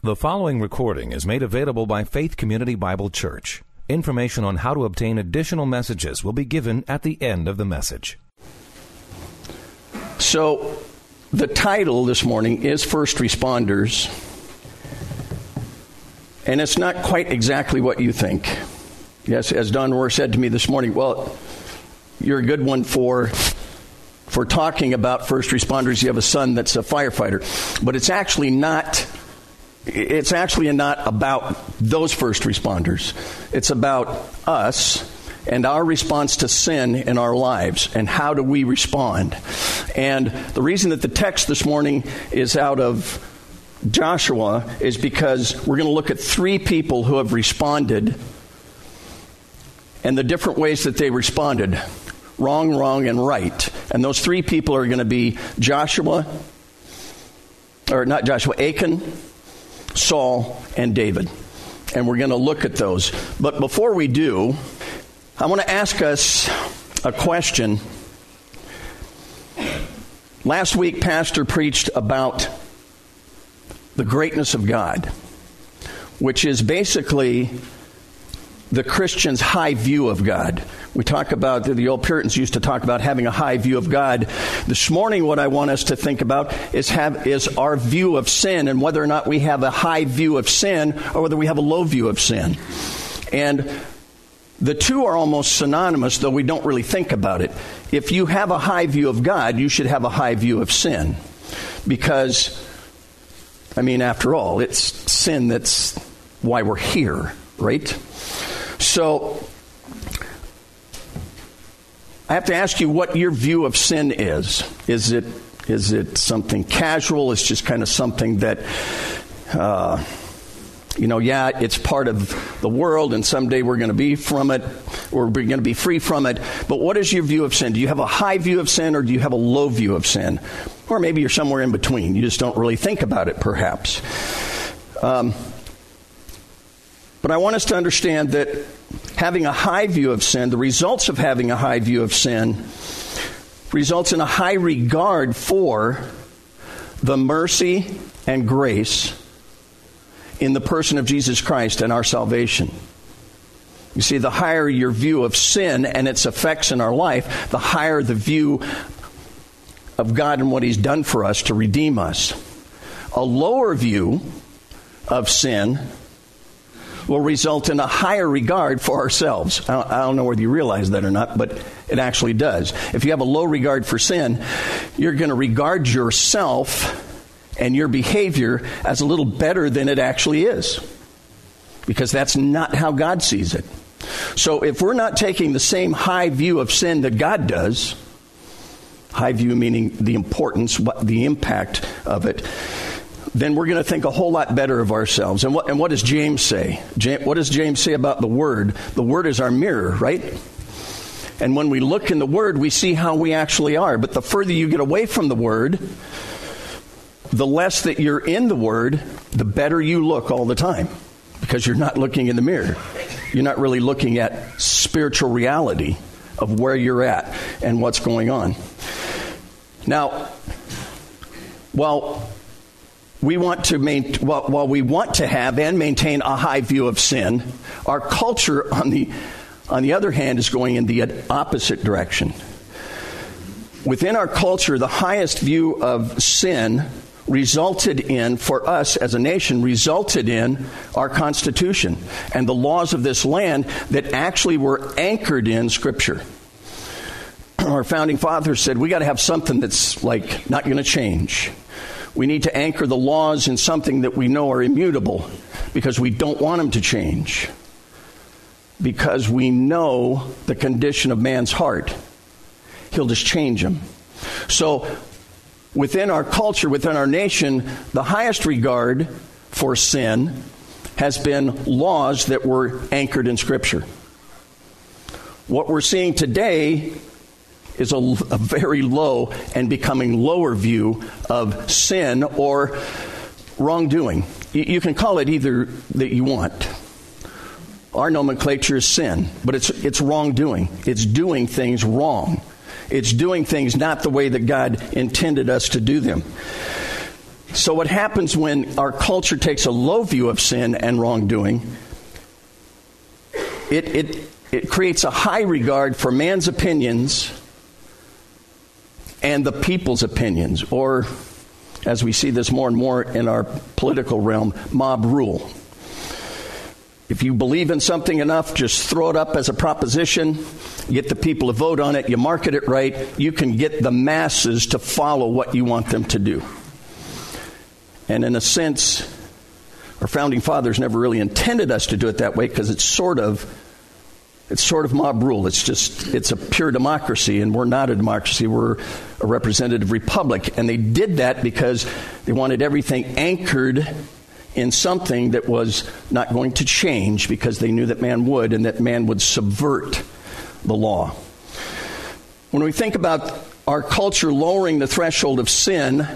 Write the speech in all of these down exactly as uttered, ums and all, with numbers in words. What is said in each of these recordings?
The following recording is made available by Faith Community Bible Church. Information on how to obtain additional messages will be given at the end of the message. So, the title this morning is First Responders. And it's not quite exactly what you think. Yes, as Don Rohr said to me this morning, well, you're a good one for for talking about first responders. You have a son that's a firefighter. But it's actually not it's actually not about those first responders. It's about us and our response to sin in our lives, and how do we respond. And the reason that the text this morning is out of Joshua is because we're going to look at three people who have responded and the different ways that they responded. Wrong, wrong, and right. And those three people are going to be Joshua, or not Joshua, Achan, Saul, and David. And we're going to look at those. But before we do, I want to ask us a question. Last week, Pastor preached about the greatness of God, which is basically the Christian's high view of God. We talk about, the old Puritans used to talk about having a high view of God. This morning, what I want us to think about is have is our view of sin, and whether or not we have a high view of sin or whether we have a low view of sin. And the two are almost synonymous, though we don't really think about it. If you have a high view of God, you should have a high view of sin. Because, I mean, after all, it's sin that's why we're here, right? So, I have to ask you what your view of sin is. Is it is it something casual? It's just kind of something that, uh, you know, yeah, it's part of the world, and someday we're going to be from it, or we're going to be free from it. But what is your view of sin? Do you have a high view of sin, or do you have a low view of sin? Or maybe you're somewhere in between. You just don't really think about it, perhaps. Um, but I want us to understand that having a high view of sin, the results of having a high view of sin, results in a high regard for the mercy and grace in the person of Jesus Christ and our salvation. You see, the higher your view of sin and its effects in our life, the higher the view of God and what He's done for us to redeem us. A lower view of sin will result in a higher regard for ourselves. I don't, I don't know whether you realize that or not, but it actually does. If you have a low regard for sin, you're going to regard yourself and your behavior as a little better than it actually is, because that's not how God sees it. So if we're not taking the same high view of sin that God does, high view meaning the importance, what the impact of it, then we're going to think a whole lot better of ourselves. And what and what does James say? James, what does James say about the Word? The Word is our mirror, right? And when we look in the Word, we see how we actually are. But the further you get away from the Word, the less that you're in the Word, the better you look all the time. Because you're not looking in the mirror. You're not really looking at spiritual reality of where you're at and what's going on. Now, while we want to main, while, while we want to have and maintain a high view of sin, our culture, on the on the other hand, is going in the opposite direction. Within our culture, the highest view of sin resulted in, for us as a nation, resulted in our Constitution and the laws of this land that actually were anchored in Scripture. Our founding fathers said, we got to have something that's like not going to change. We need to anchor the laws in something that we know are immutable, because we don't want them to change. Because we know the condition of man's heart. He'll just change them. So within our culture, within our nation, the highest regard for sin has been laws that were anchored in Scripture. What we're seeing today is a, a very low and becoming lower view of sin or wrongdoing. You, you can call it either that you want. Our nomenclature is sin, but it's it's wrongdoing. It's doing things wrong. It's doing things not the way that God intended us to do them. So what happens when our culture takes a low view of sin and wrongdoing, it, it, it creates a high regard for man's opinions and the people's opinions, or, as we see this more and more in our political realm, mob rule. If you believe in something enough, just throw it up as a proposition, get the people to vote on it, you market it right, you can get the masses to follow what you want them to do. And in a sense, our founding fathers never really intended us to do it that way, because it's sort of It's sort of mob rule. It's just, it's a pure democracy, and we're not a democracy. We're a representative republic. And they did that because they wanted everything anchored in something that was not going to change, because they knew that man would, and that man would subvert the law. When we think about our culture lowering the threshold of sin,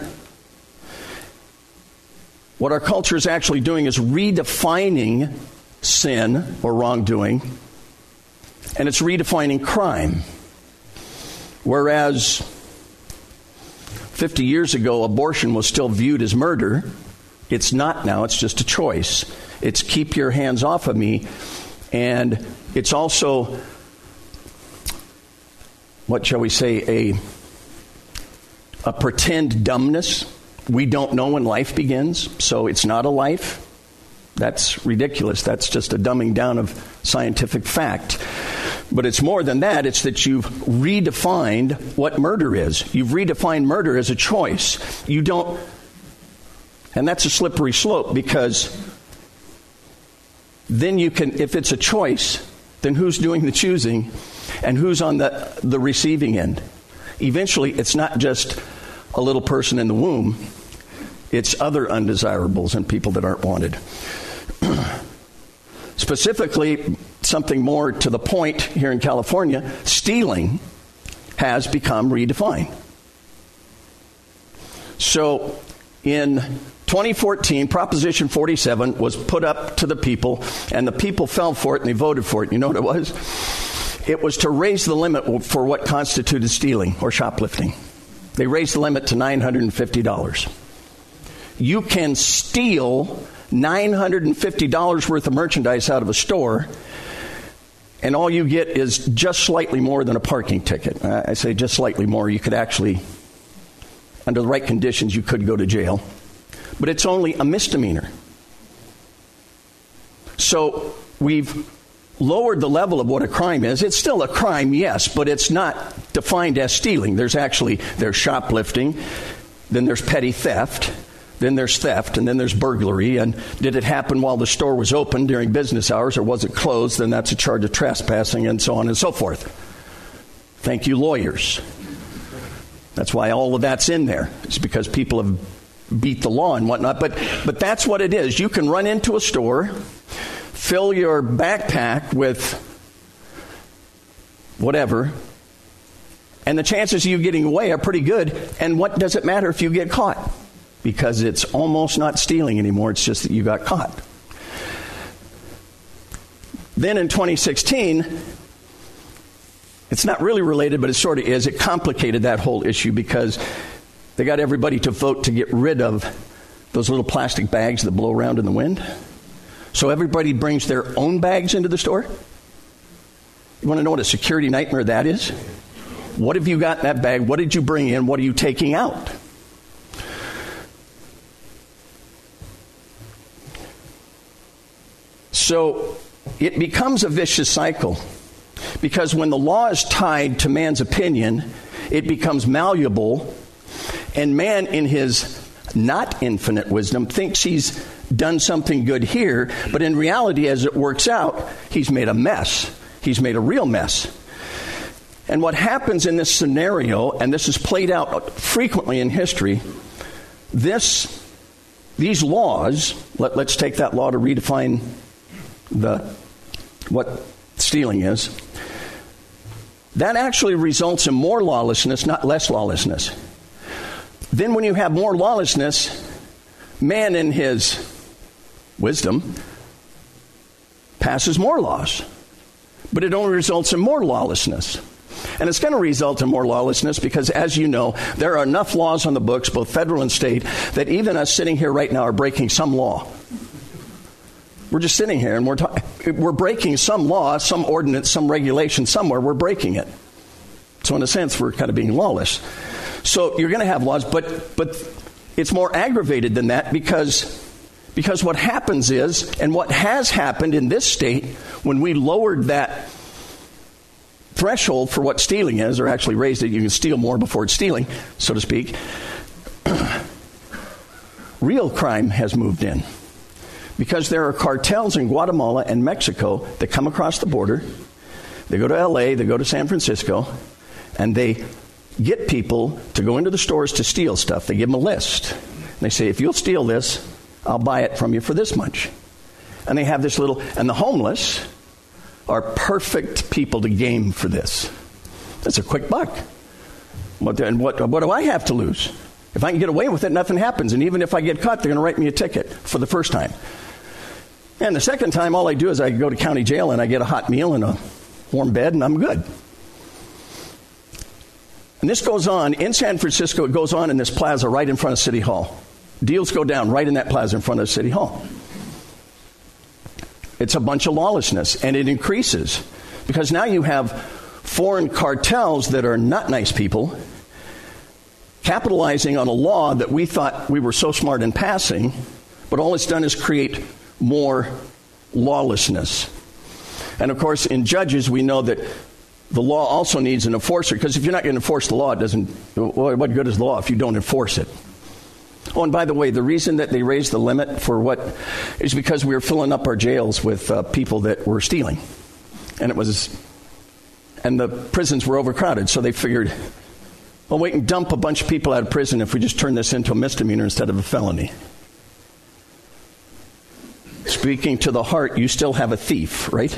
what our culture is actually doing is redefining sin or wrongdoing. And it's redefining crime. Whereas fifty years ago, abortion was still viewed as murder, it's not now. It's just a choice. It's keep your hands off of me. And it's also, what shall we say, a, a pretend dumbness. We don't know when life begins, so it's not a life. That's ridiculous. That's just a dumbing down of scientific fact. But it's more than that. It's that you've redefined what murder is. You've redefined murder as a choice. You don't, and that's a slippery slope, because then you can, if it's a choice, then who's doing the choosing and who's on the, the receiving end? Eventually, it's not just a little person in the womb. It's other undesirables and people that aren't wanted. Specifically, something more to the point here in California, stealing has become redefined. So in twenty fourteen, Proposition forty-seven was put up to the people, and the people fell for it and they voted for it. You know what it was? It was to raise the limit for what constituted stealing or shoplifting. They raised the limit to nine hundred fifty dollars. You can steal nine hundred fifty dollars worth of merchandise out of a store, and all you get is just slightly more than a parking ticket. I say just slightly more. You could actually, under the right conditions, you could go to jail. But it's only a misdemeanor. So we've lowered the level of what a crime is. It's still a crime, yes, but it's not defined as stealing. There's actually, there's shoplifting, then there's petty theft, then there's theft, and then there's burglary. And did it happen while the store was open during business hours, or was it closed? Then that's a charge of trespassing, and so on and so forth. Thank you, lawyers. That's why all of that's in there. It's because people have beat the law and whatnot. But but that's what it is. You can run into a store, fill your backpack with whatever, and the chances of you getting away are pretty good. And what does it matter if you get caught? Because it's almost not stealing anymore. It's just that you got caught. Then in twenty sixteen, it's not really related, but it sort of is. It complicated that whole issue because they got everybody to vote to get rid of those little plastic bags that blow around in the wind. So everybody brings their own bags into the store. You want to know what a security nightmare that is? What have you got in that bag? What did you bring in? What are you taking out? So it becomes a vicious cycle, because when the law is tied to man's opinion, it becomes malleable, and man in his not infinite wisdom thinks he's done something good here, but in reality, as it works out, he's made a mess. He's made a real mess. And what happens in this scenario, and this is played out frequently in history, this, these laws, let, let's take that law to redefine the what stealing is, that actually results in more lawlessness, not less lawlessness. Then when you have more lawlessness, man in his wisdom passes more laws, but it only results in more lawlessness. And it's going to result in more lawlessness because, as you know, there are enough laws on the books, both federal and state, that even us sitting here right now are breaking some law. We're just sitting here and we're ta- we're breaking some law, some ordinance, some regulation somewhere. We're breaking it. So in a sense, we're kind of being lawless. So you're going to have laws, but but it's more aggravated than that because because what happens is, and what has happened in this state, when we lowered that threshold for what stealing is, or actually raised it, you can steal more before it's stealing, so to speak, real crime has moved in. Because there are cartels in Guatemala and Mexico that come across the border. They go to L A, they go to San Francisco, and they get people to go into the stores to steal stuff. They give them a list. And they say, if you'll steal this, I'll buy it from you for this much. And they have this little, and the homeless are perfect people to game for this. It's a quick buck. What, and what, what do I have to lose? If I can get away with it, nothing happens. And even if I get caught, they're going to write me a ticket for the first time. And the second time, all I do is I go to county jail and I get a hot meal and a warm bed, and I'm good. And this goes on in San Francisco. It goes on in this plaza right in front of City Hall. Deals go down right in that plaza in front of City Hall. It's a bunch of lawlessness, and it increases because now you have foreign cartels that are not nice people capitalizing on a law that we thought we were so smart in passing, but all it's done is create more lawlessness. And of course, in Judges, we know that the law also needs an enforcer, because if you're not going to enforce the law, it doesn't, what good is the law if you don't enforce it? Oh, and by the way, the reason that they raised the limit for what is because we were filling up our jails with uh, people that were stealing. And it was, and the prisons were overcrowded, so they figured, well, we can dump a bunch of people out of prison if we just turn this into a misdemeanor instead of a felony. Speaking to the heart, you still have a thief, right?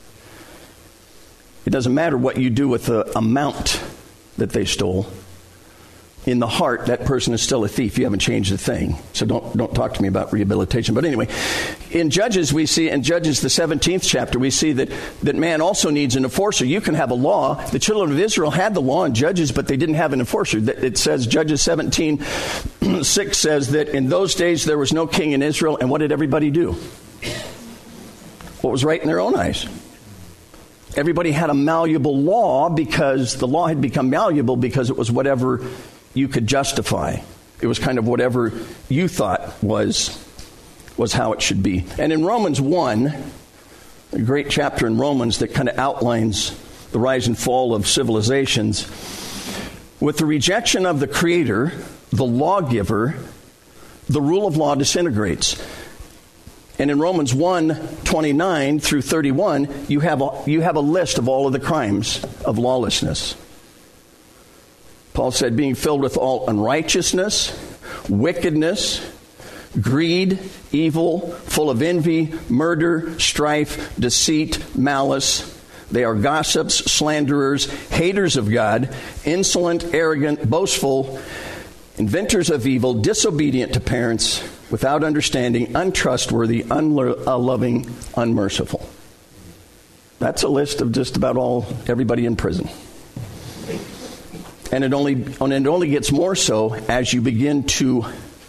It doesn't matter what you do with the amount that they stole. In the heart, that person is still a thief. You haven't changed a thing. So don't don't talk to me about rehabilitation. But anyway, in Judges, we see, in Judges, the seventeenth chapter, we see that, that man also needs an enforcer. You can have a law. The children of Israel had the law in Judges, but they didn't have an enforcer. It says, Judges seventeen six says that in those days there was no king in Israel, and what did everybody do? What was right in their own eyes? Everybody had a malleable law because the law had become malleable because it was whatever you could justify. It was kind of whatever you thought was was how it should be. And in Romans one, a great chapter in Romans that kind of outlines the rise and fall of civilizations, with the rejection of the Creator, the lawgiver, the rule of law disintegrates. And in Romans one, twenty-nine through thirty-one, you have a, you have a list of all of the crimes of lawlessness. Paul said, being filled with all unrighteousness, wickedness, greed, evil, full of envy, murder, strife, deceit, malice. They are gossips, slanderers, haters of God, insolent, arrogant, boastful, inventors of evil, disobedient to parents, without understanding, untrustworthy, unloving, unmerciful. That's a list of just about all everybody in prison. And it only and it only gets more so as you begin to,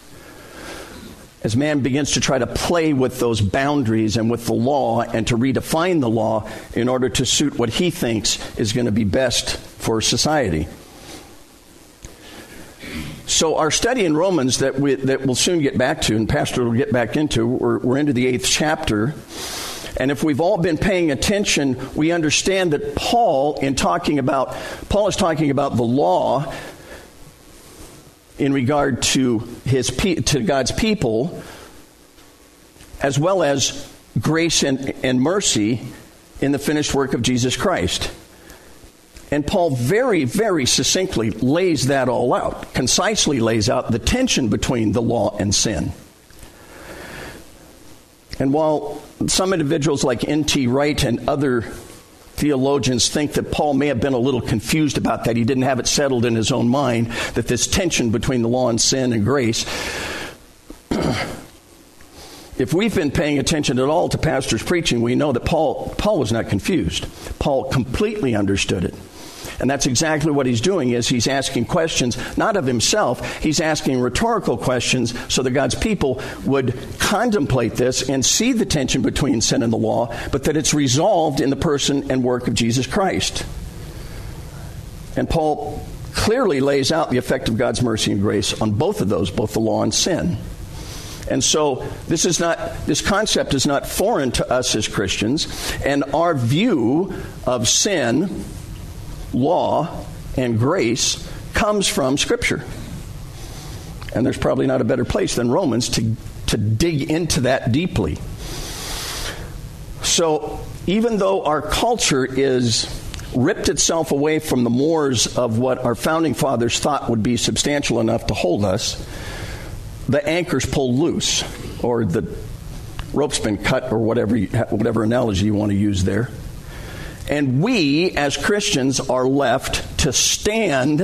as man begins to try to play with those boundaries and with the law and to redefine the law in order to suit what he thinks is going to be best for society. So our study in Romans that we, that we'll soon get back to, and Pastor will get back into, we're, we're into the eighth chapter. And if we've all been paying attention, we understand that Paul, in talking about, Paul is talking about the law in regard to his to God's people, as well as grace and, and mercy in the finished work of Jesus Christ. And Paul very, very succinctly lays that all out, concisely lays out the tension between the law and sin. And while some individuals like N T Wright and other theologians think that Paul may have been a little confused about that, he didn't have it settled in his own mind, that this tension between the law and sin and grace, if we've been paying attention at all to pastors' preaching, we know that Paul, Paul was not confused. Paul completely understood it. And that's exactly what he's doing, is he's asking questions, not of himself, he's asking rhetorical questions so that God's people would contemplate this and see the tension between sin and the law, but that it's resolved in the person and work of Jesus Christ. And Paul clearly lays out the effect of God's mercy and grace on both of those, both the law and sin. And so this is not, this concept is not foreign to us as Christians, and our view of sin, law, and grace comes from Scripture. And there's probably not a better place than Romans to, to dig into that deeply. So even though our culture is ripped itself away from the moors of what our founding fathers thought would be substantial enough to hold us, the anchor's pulled loose, or the rope's been cut, or whatever whatever analogy you want to use there. And we, as Christians, are left to stand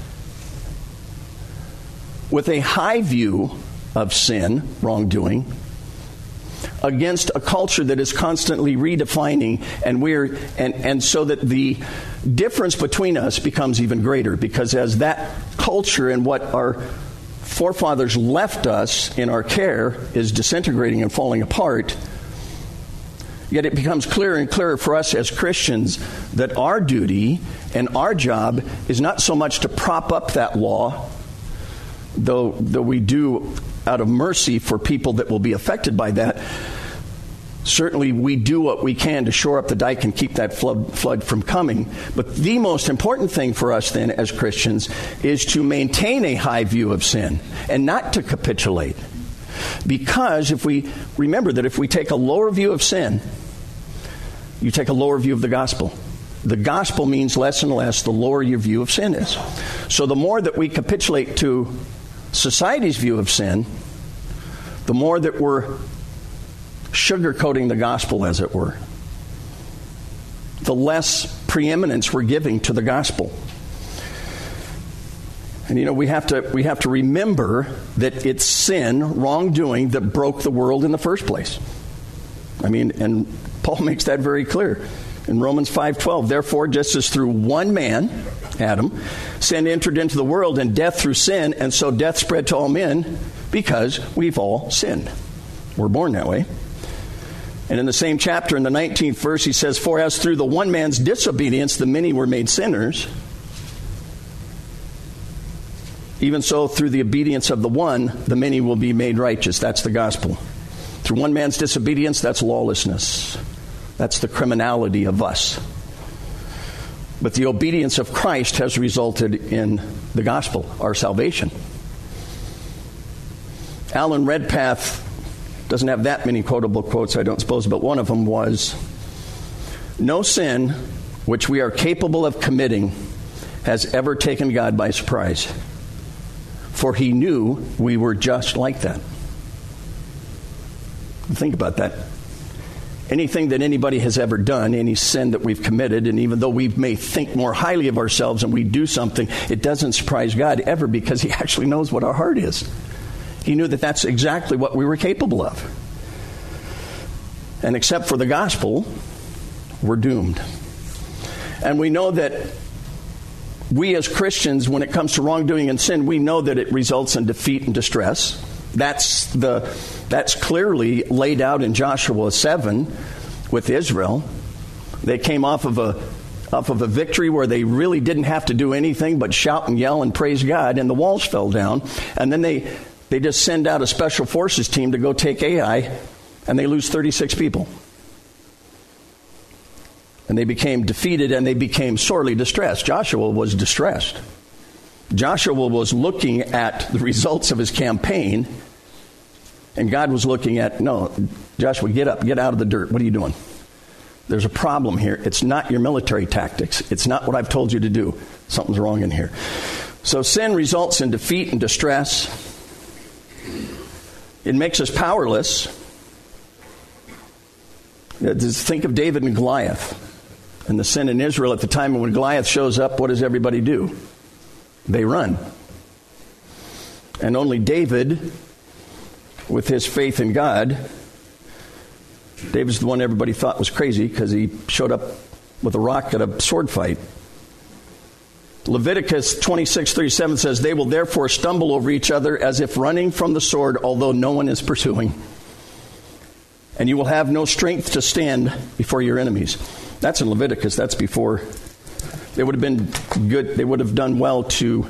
with a high view of sin, wrongdoing, against a culture that is constantly redefining, and we're and, and so that the difference between us becomes even greater, because as that culture and what our forefathers left us in our care is disintegrating and falling apart, yet it becomes clearer and clearer for us as Christians that our duty and our job is not so much to prop up that law, though, though we do out of mercy for people that will be affected by that. Certainly we do what we can to shore up the dike and keep that flood, flood from coming. But the most important thing for us then as Christians is to maintain a high view of sin and not to capitulate. Because if we remember that if we take a lower view of sin, you take a lower view of the gospel. The gospel means less and less the lower your view of sin is. So the more that we capitulate to society's view of sin, the more that we're sugarcoating the gospel, as it were, the less preeminence we're giving to the gospel. And you know, we have to we have to remember that it's sin, wrongdoing, that broke the world in the first place. I mean, and Paul makes that very clear in Romans five twelve. Therefore, just as through one man, Adam, sin entered into the world, and death through sin, and so death spread to all men because we've all sinned. We're born that way. And in the same chapter, in the nineteenth verse, he says, for as through the one man's disobedience the many were made sinners, even so through the obedience of the one, the many will be made righteous. That's the gospel. Through one man's disobedience, that's lawlessness. That's the criminality of us. But the obedience of Christ has resulted in the gospel, our salvation. Alan Redpath doesn't have that many quotable quotes, I don't suppose, but one of them was, no sin which we are capable of committing has ever taken God by surprise, for he knew we were just like that. Think about that. Anything that anybody has ever done, any sin that we've committed, and even though we may think more highly of ourselves and we do something, it doesn't surprise God ever, because he actually knows what our heart is. He knew that that's exactly what we were capable of. And except for the gospel, we're doomed. And we know that we as Christians, when it comes to wrongdoing and sin, we know that it results in defeat and distress. That's the that's clearly laid out in Joshua seven with Israel. They came off of a off of a victory where they really didn't have to do anything but shout and yell and praise God, and the walls fell down. And then they They just send out a special forces team to go take Ai, and they lose thirty-six people. And they became defeated, and they became sorely distressed. Joshua was distressed. Joshua was looking at the results of his campaign, and God was looking at, no, Joshua, get up, get out of the dirt. What are you doing? There's a problem here. It's not your military tactics. It's not what I've told you to do. Something's wrong in here. So sin results in defeat and distress. It makes us powerless. Just think of David and Goliath and the sin in Israel at the time. When Goliath shows up, what does everybody do? They run. And only David, with his faith in God, David's the one everybody thought was crazy because he showed up with a rock at a sword fight. Leviticus twenty-six thirty-seven says, they will therefore stumble over each other as if running from the sword, although no one is pursuing. And you will have no strength to stand before your enemies. That's in Leviticus. That's before. They would have been good. They would have done well to,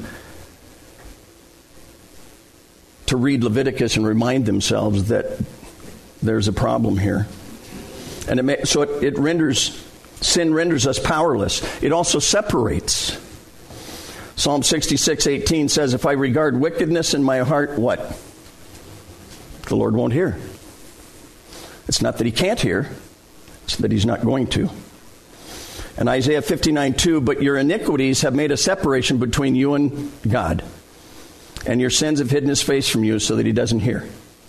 to read Leviticus and remind themselves that there's a problem here. And it may, so it, it renders, sin renders us powerless. It also separates. Psalm sixty-six eighteen says, if I regard wickedness in my heart, what? The Lord won't hear. It's not that he can't hear. It's that he's not going to. And Isaiah fifty-nine two, but your iniquities have made a separation between you and God. And your sins have hidden his face from you so that he doesn't hear.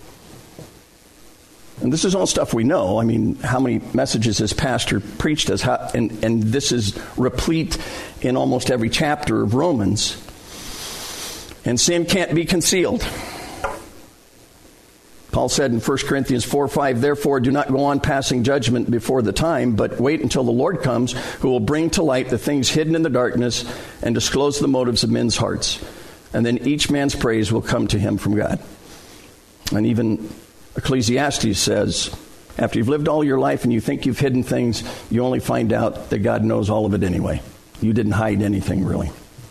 And this is all stuff we know. I mean, how many messages has Pastor preached us? How, and, and this is replete in almost every chapter of Romans. And sin can't be concealed. Paul said in First Corinthians four five, therefore do not go on passing judgment before the time, but wait until the Lord comes, who will bring to light the things hidden in the darkness and disclose the motives of men's hearts. And then each man's praise will come to him from God. And even Ecclesiastes says, after you've lived all your life and you think you've hidden things, you only find out that God knows all of it anyway. You didn't hide anything, really.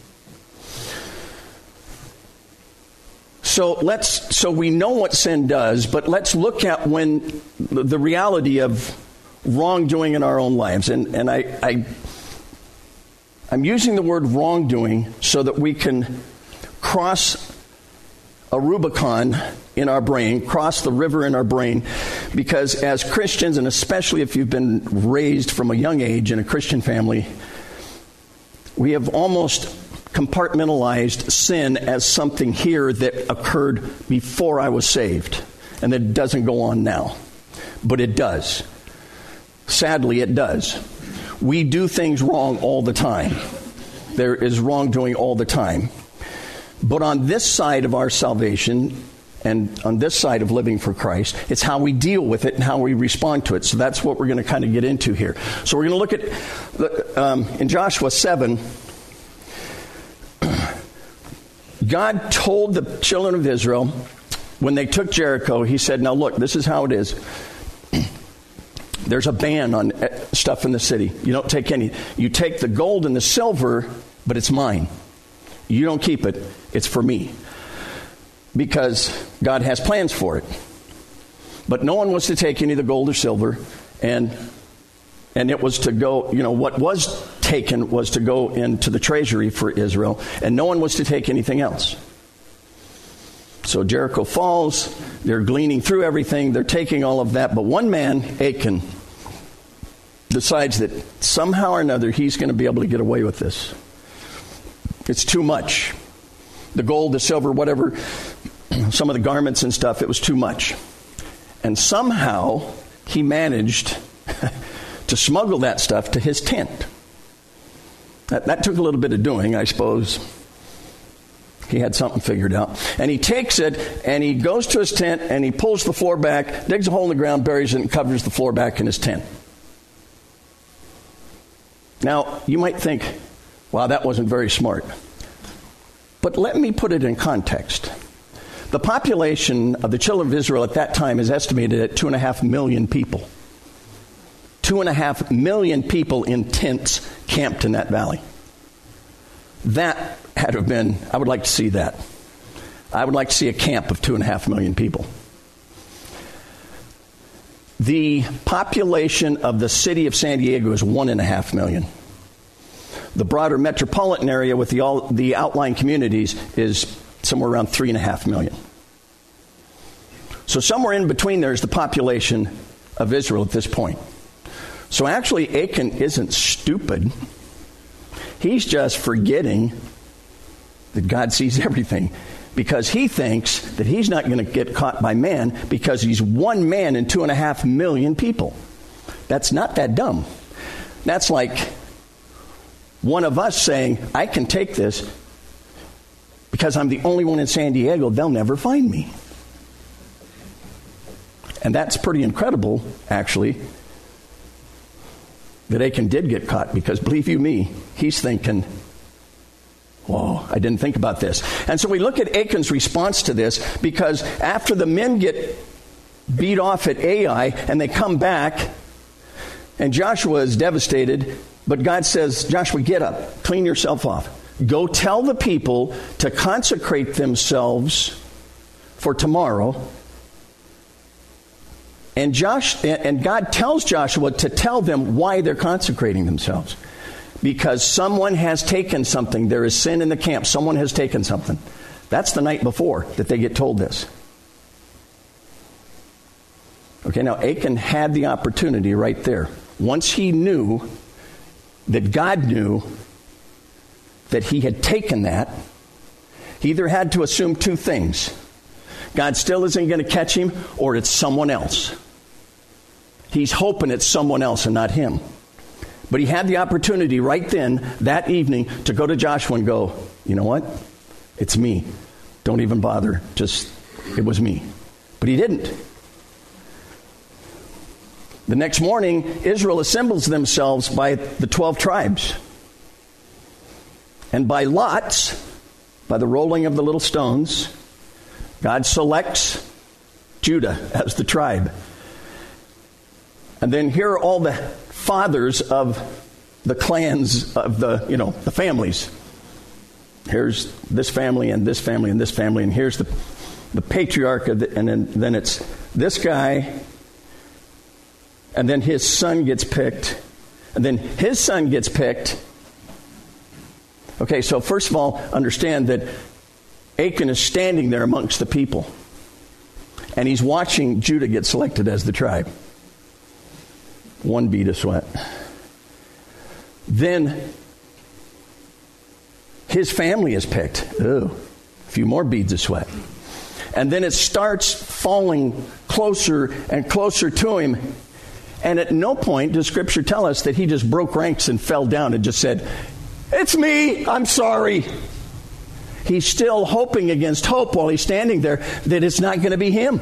So let's. So we know what sin does, but let's look at when the reality of wrongdoing in our own lives. And, and I, I, I'm using the word wrongdoing so that we can cross a Rubicon in our brain, cross the river in our brain, because as Christians, and especially if you've been raised from a young age in a Christian family, we have almost compartmentalized sin as something here that occurred before I was saved, and that it doesn't go on now. But it does. Sadly, it does. We do things wrong all the time. There is wrongdoing all the time. But on this side of our salvation, and on this side of living for Christ, it's how we deal with it and how we respond to it. So that's what we're going to kind of get into here. So we're going to look at, um, in Joshua seven, God told the children of Israel, when they took Jericho, he said, now look, this is how it is. There's a ban on stuff in the city. You don't take any. You take the gold and the silver, but it's mine. You don't keep it. It's for me. Because God has plans for it. But no one was to take any of the gold or silver, and and it was to go, you know, what was taken was to go into the treasury for Israel, and no one was to take anything else. So Jericho falls, they're gleaning through everything, they're taking all of that, but one man, Achan, decides that somehow or another he's going to be able to get away with this. It's too much. The gold, the silver, whatever, some of the garments and stuff, it was too much. And somehow he managed to smuggle that stuff to his tent. That, that took a little bit of doing, I suppose. He had something figured out. And he takes it, and he goes to his tent, and he pulls the floor back, digs a hole in the ground, buries it, and covers the floor back in his tent. Now, you might think, wow, that wasn't very smart. But let me put it in context. The population of the children of Israel at that time is estimated at two and a half million people. Two and a half million people in tents camped in that valley. That had to have been, I would like to see that. I would like to see a camp of two and a half million people. The population of the city of San Diego is one and a half million. The broader metropolitan area with the all, the outlying communities is somewhere around three and a half million. So somewhere in between there is the population of Israel at this point. So actually Achan isn't stupid. He's just forgetting that God sees everything, because he thinks that he's not going to get caught by man because he's one man in two and a half million people. That's not that dumb. That's like one of us saying, I can take this because I'm the only one in San Diego. They'll never find me. And that's pretty incredible, actually, that Achan did get caught, because believe you me, he's thinking, Whoa, I didn't think about this. And so we look at Achan's response to this, because after the men get beat off at Ai and they come back, and Joshua is devastated, but God says, Joshua, get up, clean yourself off. Go tell the people to consecrate themselves for tomorrow. And Josh and God tells Joshua to tell them why they're consecrating themselves. Because someone has taken something. There is sin in the camp. Someone has taken something. That's the night before that they get told this. Okay, now Achan had the opportunity right there. Once he knew that God knew that he had taken that, he either had to assume two things. God still isn't going to catch him, or it's someone else. He's hoping it's someone else and not him. But he had the opportunity right then, that evening, to go to Joshua and go, you know what? It's me. Don't even bother. Just, it was me. But he didn't. The next morning, Israel assembles themselves by the twelve tribes. And by lots, by the rolling of the little stones, God selects Judah as the tribe. And then here are all the fathers of the clans of the, you know, the families. Here's this family and this family and this family, and here's the the patriarch of the, and then, then it's this guy, and then his son gets picked, and then his son gets picked. Okay, so first of all, understand that Achan is standing there amongst the people, and he's watching Judah get selected as the tribe. One bead of sweat. Then his family is picked. Ooh, a few more beads of sweat. And then it starts falling closer and closer to him. And at no point does Scripture tell us that he just broke ranks and fell down and just said, it's me, I'm sorry. He's still hoping against hope while he's standing there that it's not going to be him.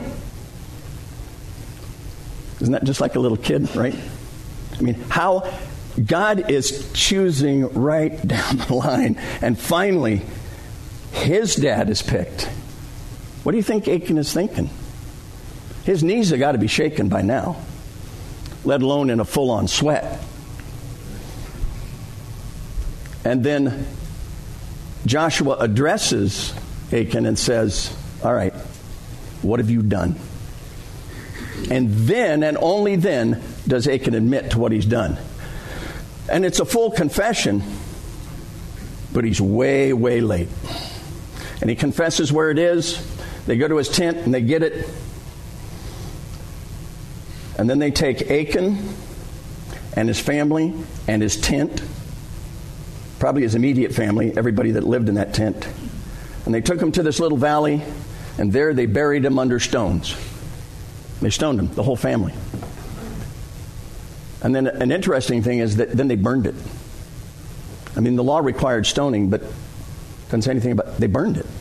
Isn't that just like a little kid, right? I mean, how God is choosing right down the line. And finally, his dad is picked. What do you think Achan is thinking? His knees have got to be shaken by now, let alone in a full-on sweat. And then Joshua addresses Achan and says, all right, what have you done? And then, and only then, does Achan admit to what he's done. And it's a full confession, but he's way, way late. And he confesses where it is. They go to his tent and they get it. And then they take Achan and his family and his tent, probably his immediate family, everybody that lived in that tent. And they took him to this little valley, and there they buried him under stones. They stoned him, the whole family. And then an interesting thing is that then they burned it. I mean, the law required stoning, but doesn't say anything about it. They burned it.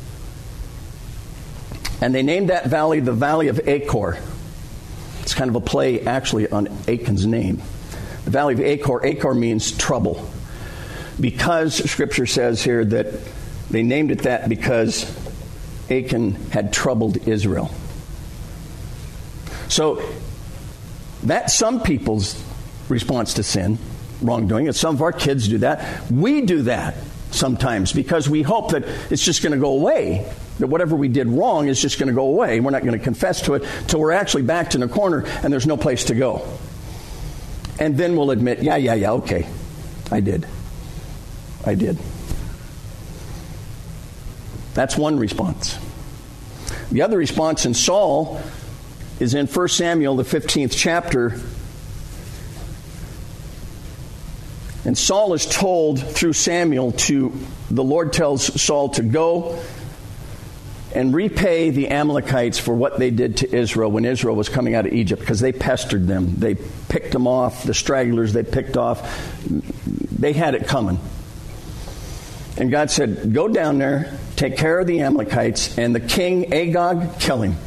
And they named that valley the Valley of Achor. It's kind of a play, actually, on Achan's name. The Valley of Achor, Achor means trouble. Because Scripture says here that they named it that because Achan had troubled Israel. So that's some people's response to sin, wrongdoing, and some of our kids do that. We do that sometimes because we hope that it's just going to go away, that whatever we did wrong is just going to go away. We're not going to confess to it till we're actually backed in a corner and there's no place to go. And then we'll admit, yeah, yeah, yeah, okay, I did. I did. That's one response. The other response in Saul is in First Samuel, the fifteenth chapter. And Saul is told through Samuel to, the Lord tells Saul to go and repay the Amalekites for what they did to Israel when Israel was coming out of Egypt, because they pestered them. They picked them off, the stragglers they picked off. They had it coming. And God said, go down there, take care of the Amalekites, and the king Agag, kill him.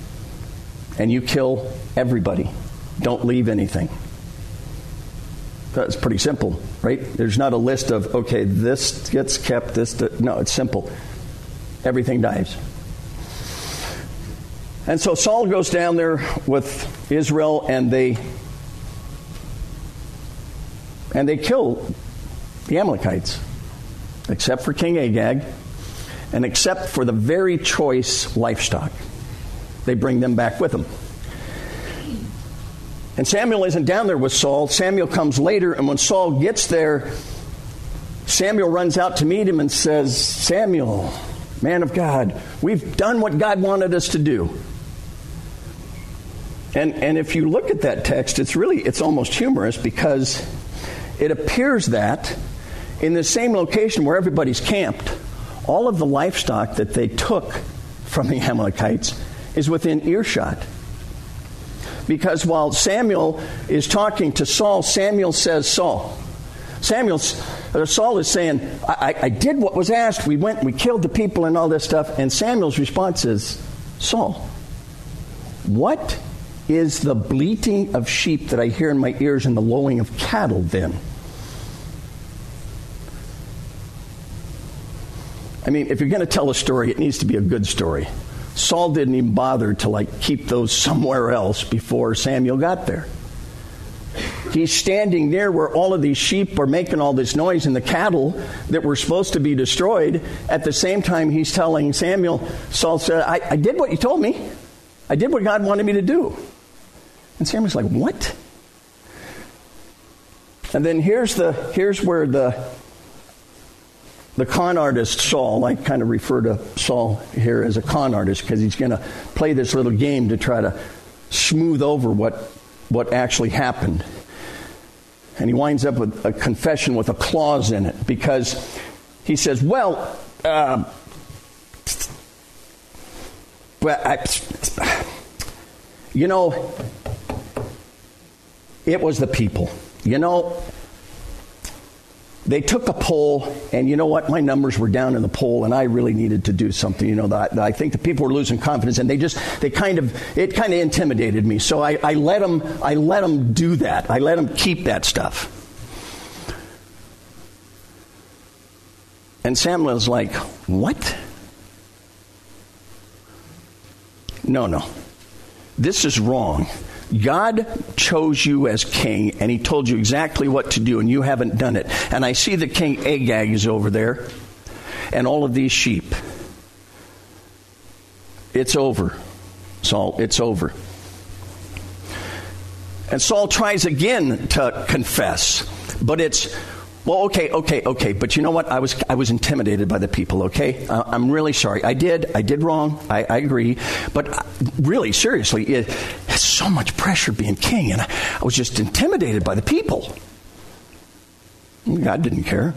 And you kill everybody. Don't leave anything. That's pretty simple, right? There's not a list of, okay, this gets kept, this... Th- no, it's simple. Everything dies. And so Saul goes down there with Israel, and they and they kill the Amalekites, except for King Agag, and except for the very choice livestock. They bring them back with them. And Samuel isn't down there with Saul. Samuel comes later, and when Saul gets there, Samuel runs out to meet him and says, Samuel, man of God, we've done what God wanted us to do. And and if you look at that text, it's really, it's almost humorous, because it appears that in the same location where everybody's camped, all of the livestock that they took from the Amalekites is within earshot. Because while Samuel is talking to Saul, Samuel says, Saul, Samuel, or Saul is saying, I, I did what was asked. We went, we killed the people and all this stuff. And Samuel's response is, Saul, what is the bleating of sheep that I hear in my ears and the lowing of cattle then? I mean, if you're going to tell a story, it needs to be a good story. Saul didn't even bother to like keep those somewhere else before Samuel got there. He's standing there where all of these sheep are making all this noise and the cattle that were supposed to be destroyed. At the same time, he's telling Samuel, Saul said, I, I did what you told me. I did what God wanted me to do. And Samuel's like, what? And then here's the here's where the the con artist Saul, I kind of refer to Saul here as a con artist, because he's going to play this little game to try to smooth over what what actually happened. And he winds up with a confession with a clause in it, because he says, well, uh, well I, you know, it was the people. You know, they took a poll, and you know what? My numbers were down in the poll, and I really needed to do something. You know, that I think the people were losing confidence, and they just, they kind of, it kind of intimidated me. So I, I let them, I let them do that. I let them keep that stuff. And Samuel's like, what? No, no. This is wrong. God chose you as king, and he told you exactly what to do, and you haven't done it. And I see that King Agag is over there, and all of these sheep. It's over, Saul. It's over. And Saul tries again to confess, but it's, well, okay, okay, okay. But you know what? I was I was intimidated by the people, okay? Uh, I'm really sorry. I did. I did wrong. I, I agree. But really, seriously, it, it's so much pressure being king, and I, I was just intimidated by the people. God didn't care.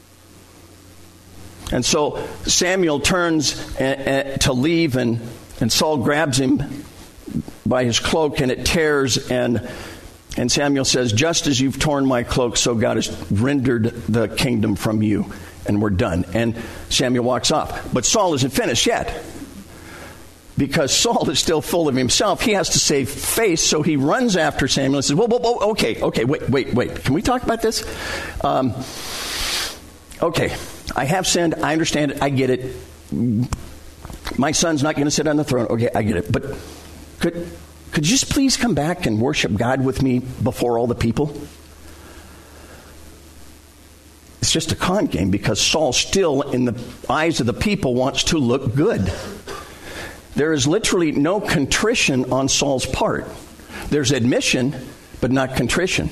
And so Samuel turns a, a, to leave, and, and Saul grabs him by his cloak, and it tears, and And Samuel says, just as you've torn my cloak, so God has rendered the kingdom from you, and we're done. And Samuel walks off. But Saul isn't finished yet, because Saul is still full of himself. He has to save face, so he runs after Samuel and says, whoa, whoa, whoa, okay, okay, wait, wait, wait. Can we talk about this? Um, okay, I have sinned. I understand it. I get it. My son's not going to sit on the throne. Okay, I get it. But could... Could you just please come back and worship God with me before all the people? It's just a con game, because Saul still, in the eyes of the people, wants to look good. There is literally no contrition on Saul's part. There's admission, but not contrition.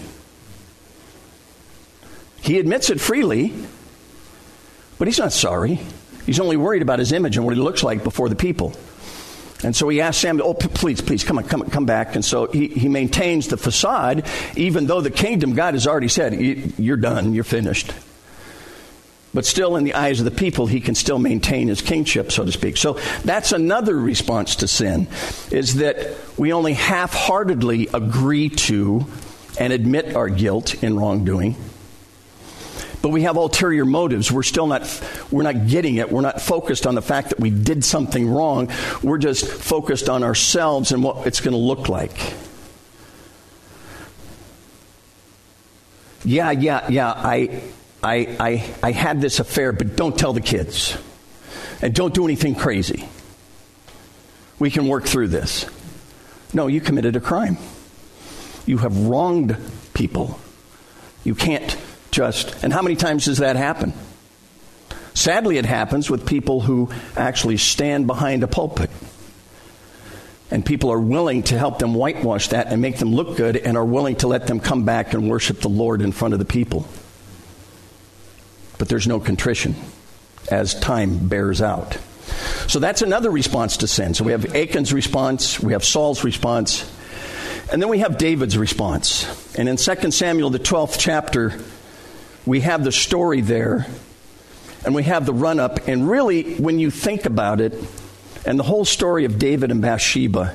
He admits it freely, but he's not sorry. He's only worried about his image and what he looks like before the people. And so he asks Samuel, oh, please, please, come on, come come back. And so he, he maintains the facade, even though the kingdom, God has already said, you're done, you're finished. But still, in the eyes of the people, he can still maintain his kingship, so to speak. So that's another response to sin, is that we only half-heartedly agree to and admit our guilt in wrongdoing. But we have ulterior motives. We're still not, we're not getting it. We're not focused on the fact that we did something wrong. We're just focused on ourselves and what it's going to look like. yeah, yeah, yeah, I, I, I, I had this affair, but don't tell the kids. And don't do anything crazy. We can work through this. No, you committed a crime. You have wronged people. You can't just... And how many times does that happen? Sadly, it happens with people who actually stand behind a pulpit. And people are willing to help them whitewash that and make them look good, and are willing to let them come back and worship the Lord in front of the people. But there's no contrition as time bears out. So that's another response to sin. So we have Achan's response, we have Saul's response, and then we have David's response. And in Second Samuel, the twelfth chapter, we have the story there, and we have the run-up. And really, when you think about it, and the whole story of David and Bathsheba,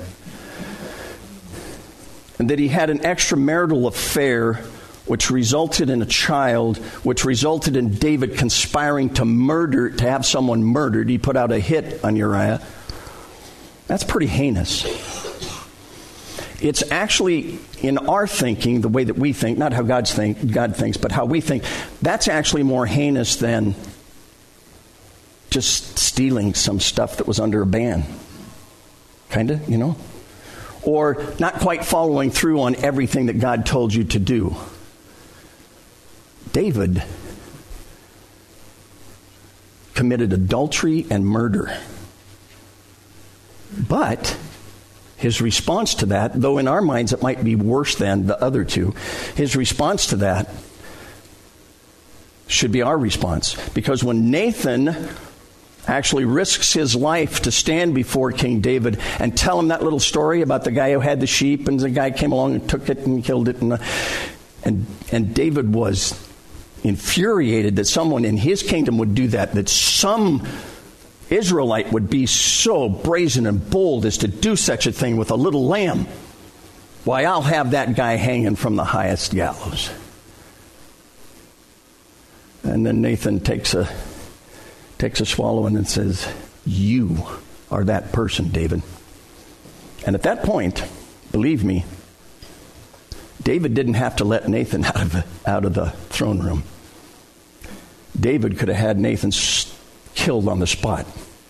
and that he had an extramarital affair which resulted in a child, which resulted in David conspiring to murder, to have someone murdered. He put out a hit on Uriah. That's pretty heinous. It's actually, in our thinking, the way that we think, not how God's think, God thinks, but how we think, that's actually more heinous than just stealing some stuff that was under a ban. Kind of, you know? Or not quite following through on everything that God told you to do. David committed adultery and murder. But his response to that, though in our minds it might be worse than the other two, his response to that should be our response. Because when Nathan actually risks his life to stand before King David and tell him that little story about the guy who had the sheep, and the guy came along and took it and killed it, and and, and David was infuriated that someone in his kingdom would do that, that some Israelite would be so brazen and bold as to do such a thing with a little lamb. Why, I'll have that guy hanging from the highest gallows. And then Nathan takes a takes a swallow and says, you are that person, David. And at that point, believe me, David didn't have to let Nathan out of the, out of the throne room. David could have had Nathan killed on the spot.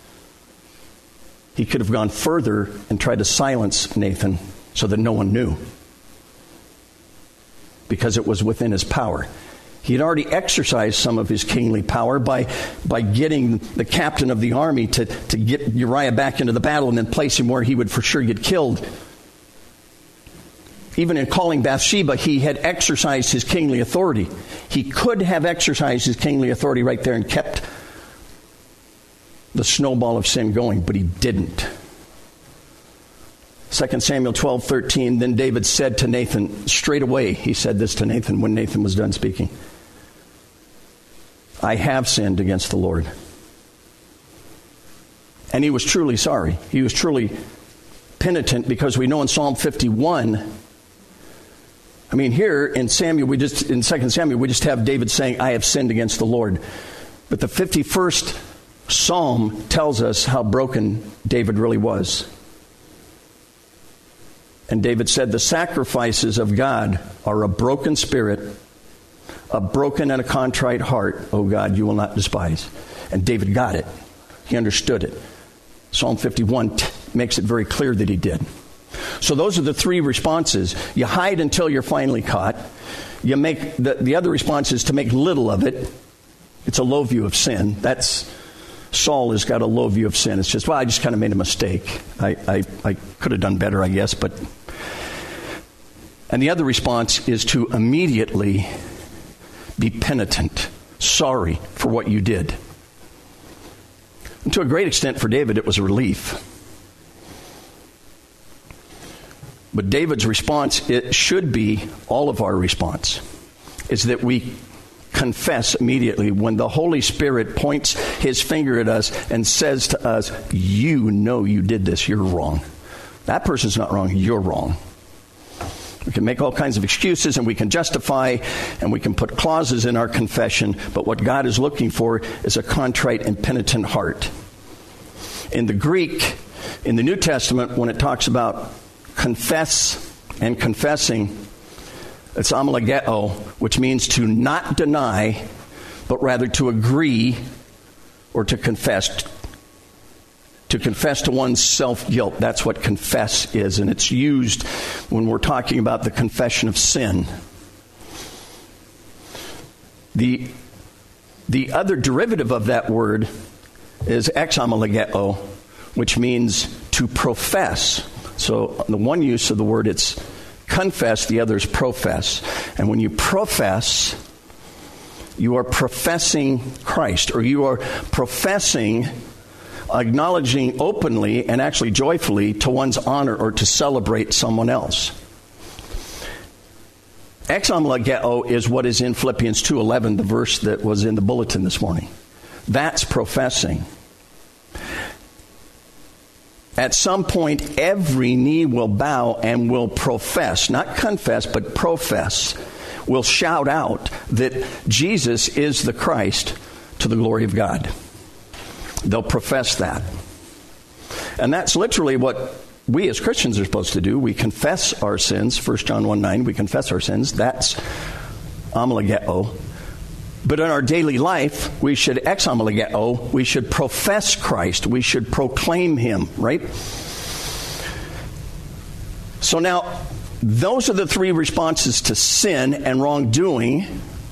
He could have gone further and tried to silence Nathan so that no one knew, because it was within his power. He had already exercised some of his kingly power by by getting the captain of the army to, to get Uriah back into the battle and then place him where he would for sure get killed. Even in calling Bathsheba, he had exercised his kingly authority. He could have exercised his kingly authority right there and kept the snowball of sin going, but he didn't. Second Samuel twelve thirteen, then David said to Nathan, straight away he said this to Nathan when Nathan was done speaking, I have sinned against the Lord. And he was truly sorry. He was truly penitent, because we know in Psalm fifty-one, I mean, here in Samuel, we just in Second Samuel, we just have David saying, I have sinned against the Lord. But the fifty-first Psalm tells us how broken David really was. And David said, the sacrifices of God are a broken spirit, a broken and a contrite heart, O God, you will not despise. And David got it. He understood it. Psalm fifty-one t- makes it very clear that he did. So those are the three responses. You hide until you're finally caught. You make the, the other response is to make little of it. It's a low view of sin. That's Saul has got a low view of sin. It's just, well, I just kind of made a mistake. I, I, I could have done better, I guess. But and the other response is to immediately be penitent, sorry for what you did. And to a great extent for David, it was a relief. But David's response, it should be all of our response, is that we confess immediately when the Holy Spirit points his finger at us and says to us, you know you did this, you're wrong. That person's not wrong, you're wrong. We can make all kinds of excuses and we can justify and we can put clauses in our confession, but what God is looking for is a contrite and penitent heart. In the Greek, in the New Testament, when it talks about confess and confessing, It's amalageo, which means to not deny, but rather to agree or to confess. To confess to one's self-guilt. That's what confess is. And it's used when we're talking about the confession of sin. The, the other derivative of that word is examalageo, which means to profess. So the one use of the word, it's confess, the other is profess. And when you profess, you are professing Christ, or you are professing, acknowledging openly and actually joyfully to one's honor or to celebrate someone else. Examalageo is what is in Philippians two eleven, the verse that was in the bulletin this morning. That's professing. At some point, every knee will bow and will profess, not confess, but profess, will shout out that Jesus is the Christ to the glory of God. They'll profess that. And that's literally what we as Christians are supposed to do. We confess our sins, First John one nine, we confess our sins. That's amalageo. But in our daily life, we should examalageo, we should profess Christ, we should proclaim Him, right? So now, those are the three responses to sin and wrongdoing.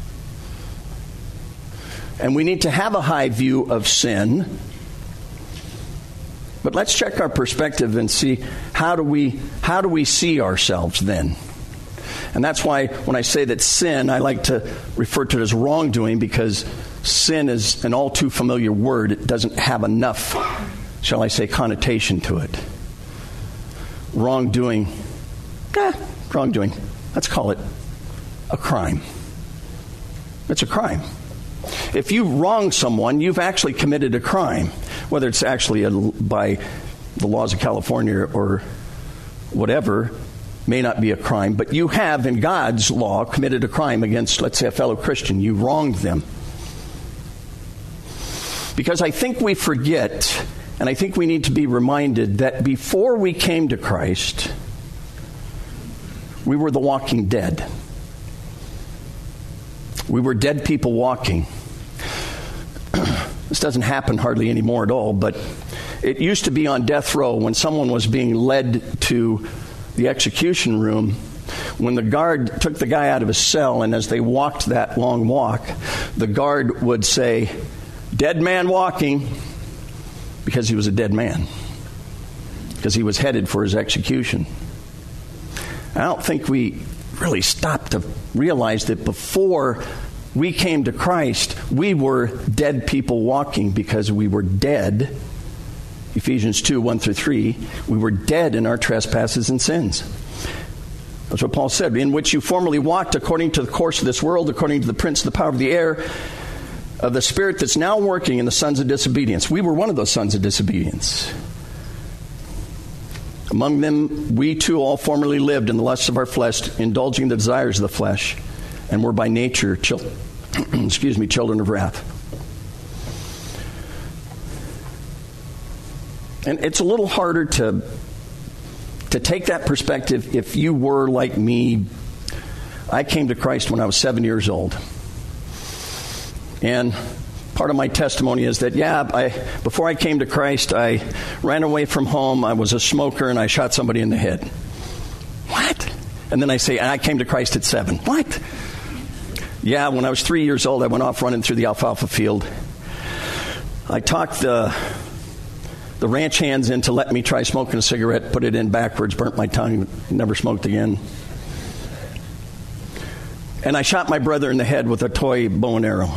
And we need to have a high view of sin. But let's check our perspective and see how do we how do we see ourselves then? And that's why when I say that sin, I like to refer to it as wrongdoing, because sin is an all too familiar word. It doesn't have enough, shall I say, connotation to it. Wrongdoing, eh, wrongdoing. Let's call it a crime. It's a crime. If you wrong someone, you've actually committed a crime, whether it's actually a, by the laws of California or whatever. May not be a crime, but you have, in God's law, committed a crime against, let's say, a fellow Christian. You wronged them. Because I think we forget, and I think we need to be reminded that before we came to Christ, we were the walking dead. We were dead people walking. This doesn't happen hardly anymore at all, but it used to be on death row when someone was being led to the execution room, when the guard took the guy out of his cell, and as they walked that long walk, the guard would say, "Dead man walking," because he was a dead man, because he was headed for his execution. I don't think we really stopped to realize that before we came to Christ, we were dead people walking, because we were dead. Ephesians two, one through three, we were dead in our trespasses and sins. That's what Paul said. In which you formerly walked according to the course of this world, according to the prince of the power of the air, of the spirit that's now working in the sons of disobedience. We were one of those sons of disobedience. Among them, we too all formerly lived in the lusts of our flesh, indulging the desires of the flesh, and were by nature, chil- excuse me, children of wrath. And it's a little harder to to take that perspective if you were like me. I came to Christ when I was seven years old. And part of my testimony is that, yeah, I, before I came to Christ, I ran away from home, I was a smoker, and I shot somebody in the head. What? And then I say, I came to Christ at seven. What? Yeah, when I was three years old, I went off running through the alfalfa field. I talked the... the ranch hands in to let me try smoking a cigarette, put it in backwards, burnt my tongue, never smoked again. And I shot my brother in the head with a toy bow and arrow.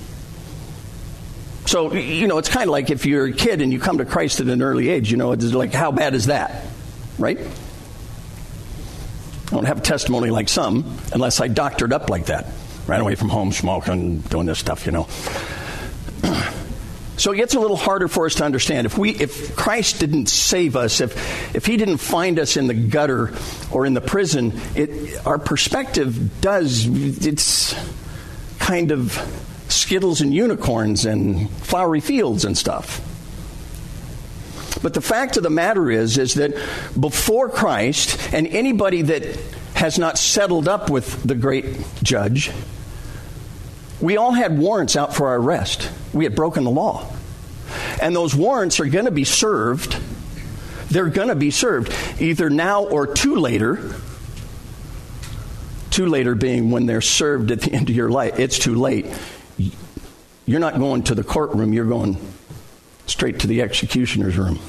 So, you know, it's kind of like if you're a kid and you come to Christ at an early age, you know, it's like, how bad is that? Right? I don't have a testimony like some, unless I doctored up like that. Ran away from home, smoking, doing this stuff, you know. So it gets a little harder for us to understand. If we, if Christ didn't save us, if if He didn't find us in the gutter or in the prison, it, our perspective does, it's kind of Skittles and unicorns and flowery fields and stuff. But the fact of the matter is, is that before Christ, and anybody that has not settled up with the great judge. We all had warrants out for our arrest. We had broken the law. And those warrants are going to be served. They're going to be served either now or too later. Too later being when they're served at the end of your life. It's too late. You're not going to the courtroom. You're going straight to the executioner's room.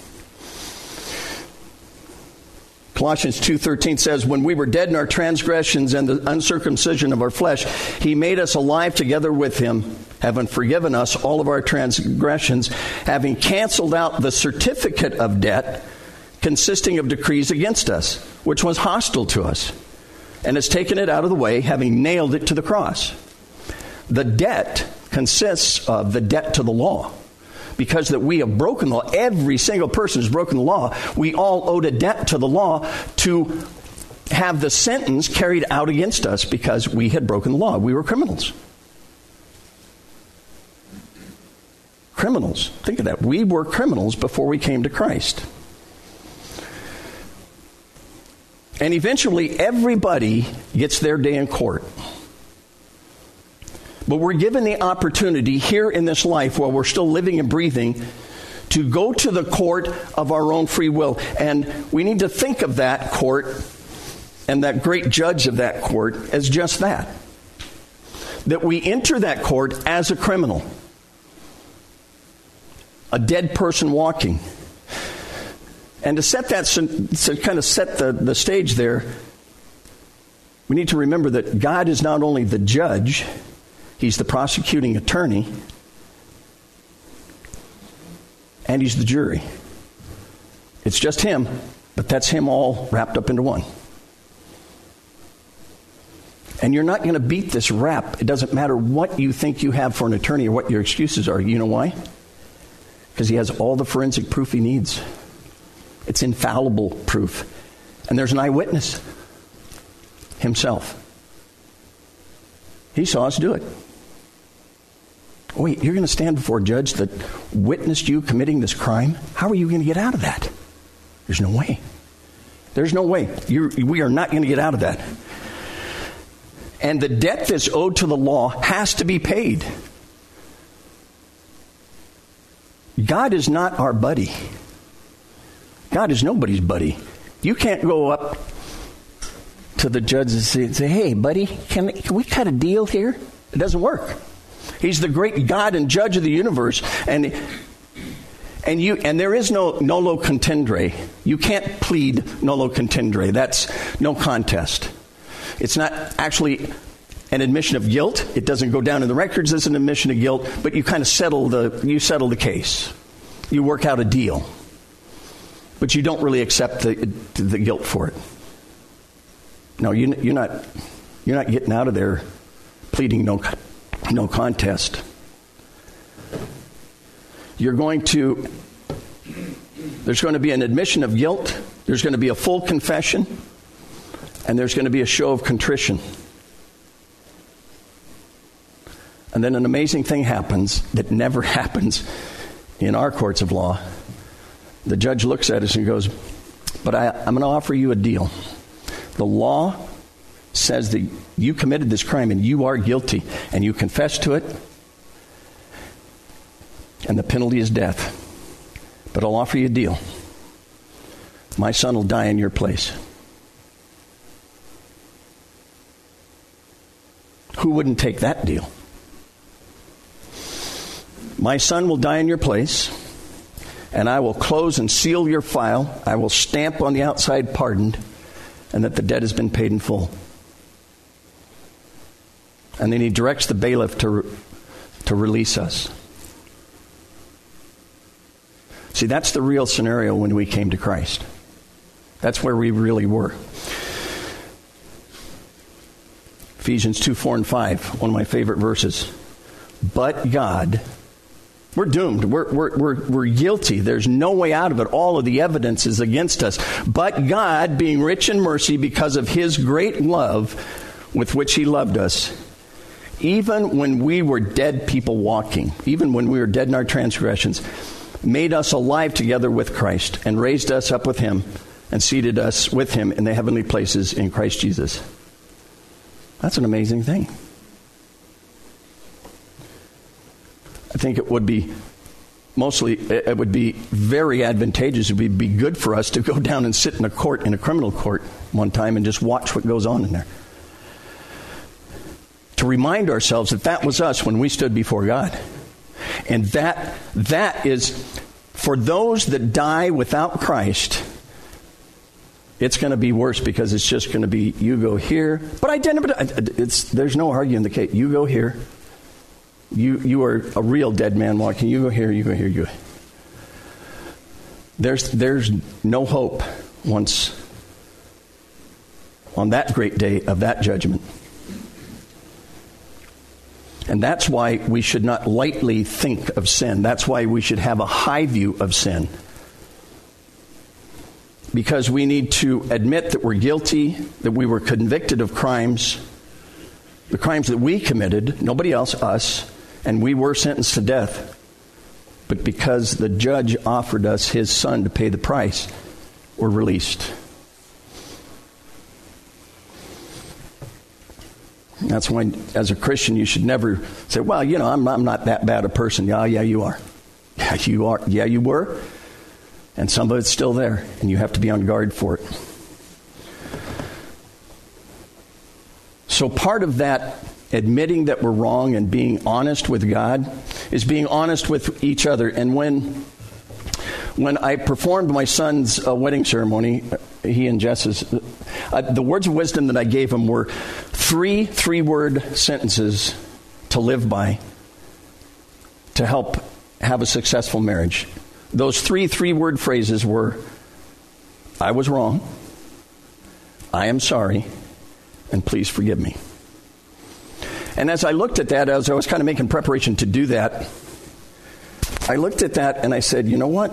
Colossians two thirteen says, when we were dead in our transgressions and the uncircumcision of our flesh, he made us alive together with him, having forgiven us all of our transgressions, having canceled out the certificate of debt consisting of decrees against us, which was hostile to us, and has taken it out of the way, having nailed it to the cross. The debt consists of the debt to the law. Because that we have broken the law, every single person has broken the law, we all owed a debt to the law to have the sentence carried out against us because we had broken the law. We were criminals. Criminals. Think of that. We were criminals before we came to Christ. And eventually everybody gets their day in court. But we're given the opportunity here in this life while we're still living and breathing to go to the court of our own free will. And we need to think of that court and that great judge of that court as just that. That we enter that court as a criminal. A dead person walking. And to set that, to kind of set the, the stage there, we need to remember that God is not only the judge, he's the prosecuting attorney, and he's the jury. It's just him, but that's him all wrapped up into one. And you're not going to beat this rap. It doesn't matter what you think you have for an attorney or what your excuses are. You know why? Because he has all the forensic proof he needs. It's infallible proof. And there's an eyewitness. Himself. He saw us do it. Wait, you're going to stand before a judge that witnessed you committing this crime? How are you going to get out of that? There's no way. There's no way. You're, we are not going to get out of that. And the debt that's owed to the law has to be paid. God is not our buddy. God is nobody's buddy. You can't go up to the judge and say, say hey, buddy, can, can we cut a deal here? It doesn't work. He's the great God and judge of the universe. And and you and there is no nolo contendere. You can't plead nolo contendere. That's no contest. It's not actually an admission of guilt. It doesn't go down in the records as an admission of guilt, but you kind of settle the you settle the case. You work out a deal. But you don't really accept the the guilt for it. No, you, you're not you're not getting out of there pleading no no contest. You're going to there's going to be an admission of guilt, there's going to be a full confession, and there's going to be a show of contrition. And then an amazing thing happens that never happens in our courts of law. The judge looks at us and goes, but I, I'm going to offer you a deal. The law says that you committed this crime and you are guilty and you confess to it, and the penalty is death. But I'll offer you a deal. My son will die in your place. Who wouldn't take that deal? My son will die in your place, and I will close and seal your file. I will stamp on the outside pardoned, and that the debt has been paid in full. And then he directs the bailiff to, to release us. See, that's the real scenario when we came to Christ. That's where we really were. Ephesians two, four, and five, one of my favorite verses. But God... We're doomed. We're, we're, we're, we're guilty. There's no way out of it. All of the evidence is against us. But God, being rich in mercy because of his great love with which he loved us, even when we were dead people walking, even when we were dead in our transgressions, made us alive together with Christ and raised us up with him and seated us with him in the heavenly places in Christ Jesus. That's an amazing thing. I think it would be mostly, it would be very advantageous. It would be good for us to go down and sit in a court, in a criminal court one time and just watch what goes on in there. To remind ourselves that that was us when we stood before God. And that that is, for those that die without Christ, it's going to be worse because it's just going to be, you go here. But I didn't, it's, there's no arguing the case. You go here. You you are a real dead man walking. You go here, you go here, you go. There's, there's no hope once on that great day of that judgment. And that's why we should not lightly think of sin. That's why we should have a high view of sin. Because we need to admit that we're guilty, that we were convicted of crimes, the crimes that we committed, nobody else, us, and we were sentenced to death. But because the judge offered us his son to pay the price, we're released. That's why, as a Christian, you should never say, well, you know, I'm, I'm not that bad a person. Yeah, yeah, you are. Yeah, you are. Yeah, you were. And some of it's still there, and you have to be on guard for it. So part of that admitting that we're wrong and being honest with God is being honest with each other. And when when I performed my son's uh, wedding ceremony, he and Jess's, uh, the words of wisdom that I gave him were three three-word sentences to live by to help have a successful marriage. Those three three-word phrases were, I was wrong, I am sorry, and please forgive me. And as I looked at that, as I was kind of making preparation to do that, I looked at that and I said, you know what?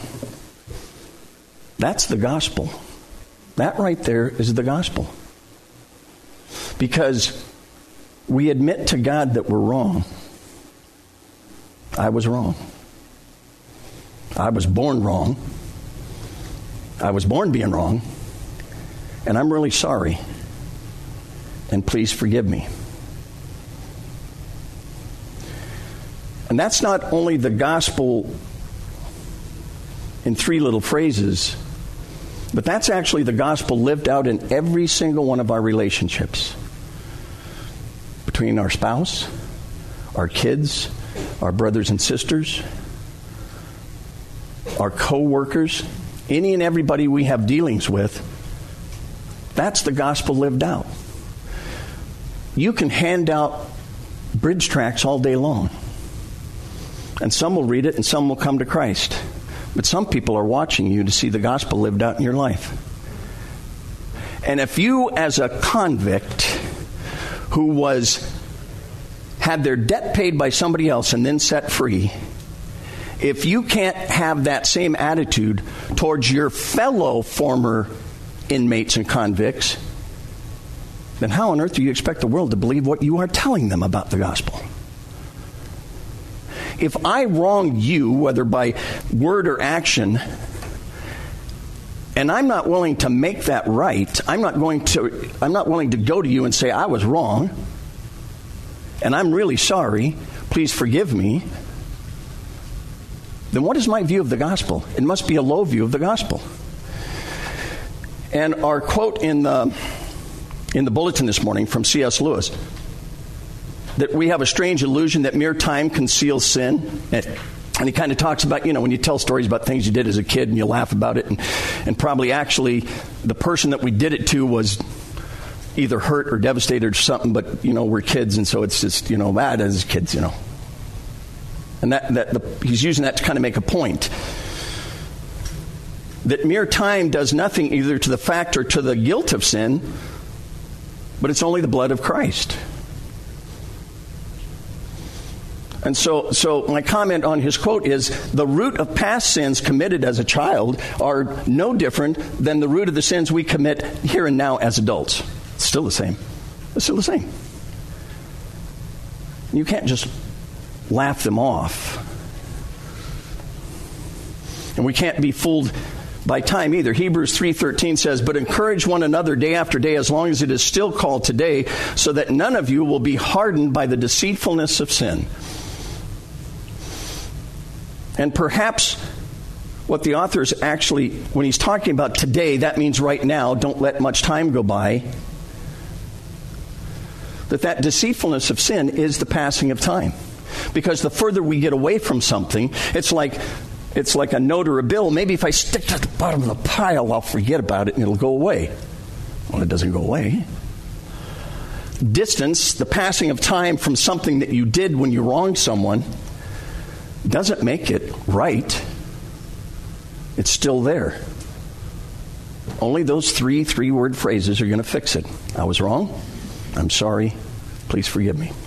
That's the gospel. That right there is the gospel. Because we admit to God that we're wrong. I was wrong. I was born wrong. I was born being wrong. And I'm really sorry. And please forgive me. And that's not only the gospel in three little phrases, but that's actually the gospel lived out in every single one of our relationships. Between our spouse, our kids, our brothers and sisters, our co-workers, any and everybody we have dealings with, that's the gospel lived out. You can hand out bridge tracts all day long. And some will read it and some will come to Christ. But some people are watching you to see the gospel lived out in your life. And if you, as a convict who was had their debt paid by somebody else and then set free, if you can't have that same attitude towards your fellow former inmates and convicts, then how on earth do you expect the world to believe what you are telling them about the gospel? If I wrong you, whether by word or action, and I'm not willing to make that right, I'm not going to, I'm not willing to go to you and say, I was wrong, and I'm really sorry, please forgive me, then what is my view of the gospel? It must be a low view of the gospel. And our quote in the, in the bulletin this morning from C S Lewis, that we have a strange illusion that mere time conceals sin. And, and he kind of talks about, you know, when you tell stories about things you did as a kid and you laugh about it, and, and probably actually the person that we did it to was either hurt or devastated or something, but, you know, we're kids, and so it's just, you know, bad as kids, you know. And that, that the, he's using that to kind of make a point. That mere time does nothing either to the fact or to the guilt of sin, but it's only the blood of Christ. And so, so my comment on his quote is, the root of past sins committed as a child are no different than the root of the sins we commit here and now as adults. It's still the same. It's still the same. You can't just laugh them off. And we can't be fooled by time either. Hebrews three thirteen says, but encourage one another day after day as long as it is still called today, so that none of you will be hardened by the deceitfulness of sin. And perhaps what the author is actually, when he's talking about today, that means right now, don't let much time go by, that that deceitfulness of sin is the passing of time. Because the further we get away from something, it's like it's like a note or a bill. Maybe if I stick it at the bottom of the pile, I'll forget about it and it'll go away. Well, it doesn't go away. Distance, the passing of time from something that you did when you wronged someone, doesn't make it right. It's still there. Only those three three-word phrases are going to fix it. I was wrong. I'm sorry. Please forgive me.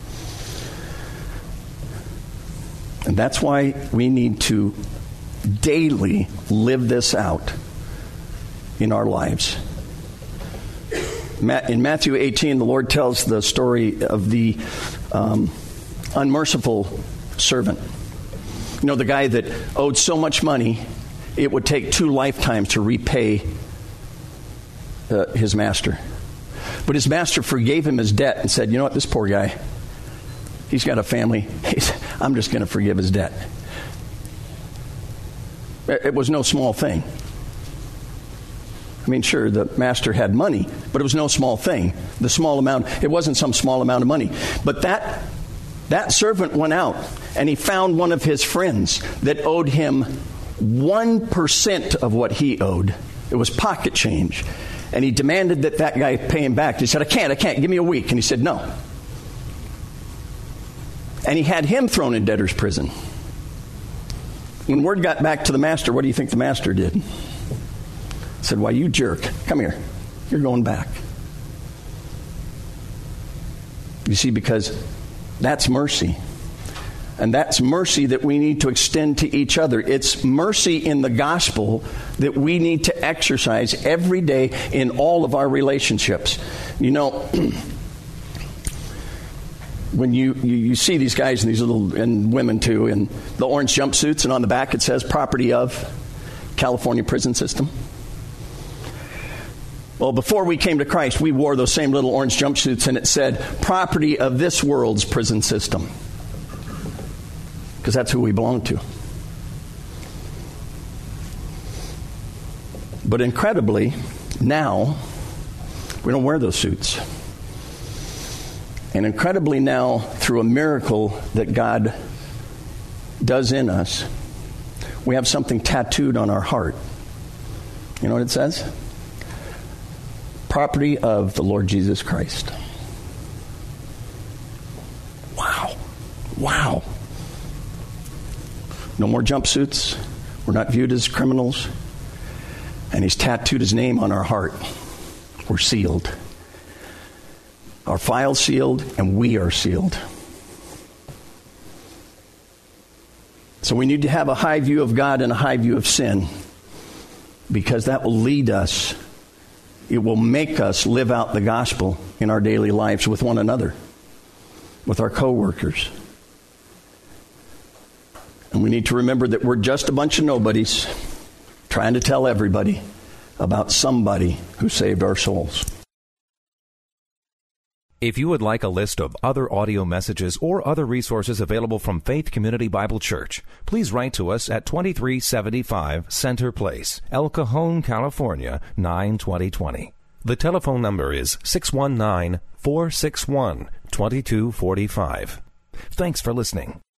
And that's why we need to daily live this out in our lives. In Matthew eighteen, the Lord tells the story of the um, unmerciful servant. You know, the guy that owed so much money, it would take two lifetimes to repay uh, his master. But his master forgave him his debt and said, you know what, this poor guy, he's got a family. He's, I'm just going to forgive his debt. It was no small thing. I mean, sure, the master had money, but it was no small thing. The small amount, it wasn't some small amount of money. But that that servant went out, and he found one of his friends that owed him one percent of what he owed. It was pocket change. And he demanded that that guy pay him back. He said, I can't, I can't, give me a week. And he said, no. And he had him thrown in debtor's prison. When word got back to the master, what do you think the master did? He said, why, you jerk, come here. You're going back. You see, because that's mercy. And that's mercy that we need to extend to each other. It's mercy in the gospel that we need to exercise every day in all of our relationships. You know, when you, you, you see these guys and these little, and women too, in the orange jumpsuits, and on the back it says property of California prison system. Well, before we came to Christ, we wore those same little orange jumpsuits, and it said property of this world's prison system. Because that's who we belong to. But incredibly, now, we don't wear those suits. And incredibly now, through a miracle that God does in us, we have something tattooed on our heart. You know what it says? Property of the Lord Jesus Christ. Wow. Wow. No more jumpsuits. We're not viewed as criminals. And he's tattooed his name on our heart. We're sealed. Our file's sealed, and we are sealed. So we need to have a high view of God and a high view of sin, because that will lead us. It will make us live out the gospel in our daily lives with one another, with our co-workers. And we need to remember that we're just a bunch of nobodies trying to tell everybody about somebody who saved our souls. If you would like a list of other audio messages or other resources available from Faith Community Bible Church, please write to us at twenty-three seventy-five Center Place, El Cajon, California, nine twenty twenty. The telephone number is six one nine, four six one, two two four five. Thanks for listening.